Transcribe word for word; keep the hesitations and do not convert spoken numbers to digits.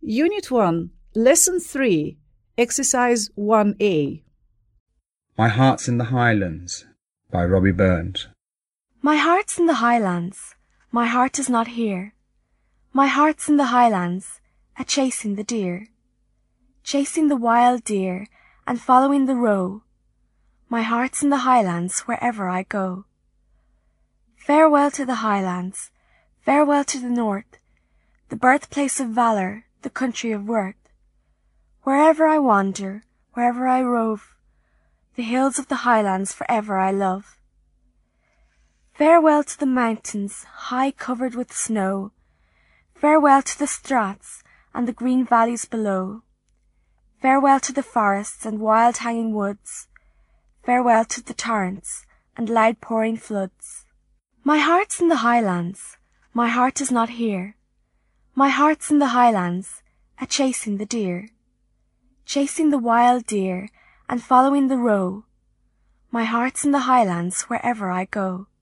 Unit one, Lesson three, Exercise one A. My Heart's in the Highlands by Robbie Burns. My heart's in the highlands, my heart is not here. My heart's in the highlands, a-chasing the deer. Chasing the wild deer, and following the roe. My heart's in the highlands wherever I go. Farewell to the highlands, farewell to the north, the birthplace of valour, the country of worth. Wherever I wander, wherever I rove, the hills of the highlands forever I love. Farewell to the mountains, high covered with snow, farewell to the strats and the green valleys below. Farewell to the forests and wild hanging woods, farewell to the torrents and loud pouring floods. My heart's in the highlands, my heart is not here. My heart's in the highlands, a-chasing the deer. Chasing the wild deer, and following the roe. My heart's in the highlands wherever I go.